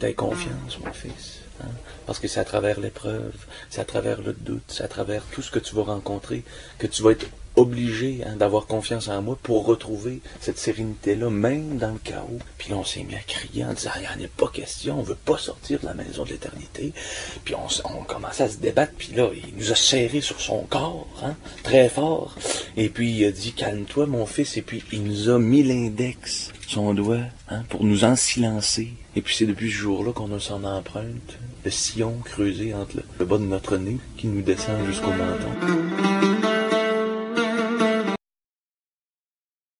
tu aies confiance, mon fils. Hein? Parce que c'est à travers l'épreuve, c'est à travers le doute, c'est à travers tout ce que tu vas rencontrer, que tu vas être obligé d'avoir confiance en moi pour retrouver cette sérénité-là, même dans le chaos. Puis là, on s'est mis à crier en disant, il n'y en a pas question, on veut pas sortir de la maison de l'éternité. Puis on commençait à se débattre, puis là, il nous a serré sur son corps, très fort. Et puis il a dit, calme-toi, mon fils, et puis il nous a mis l'index, son doigt, pour nous en silencer. Et puis c'est depuis ce jour-là qu'on a son empreinte, le sillon creusé entre le bas de notre nez, qui nous descend jusqu'au menton.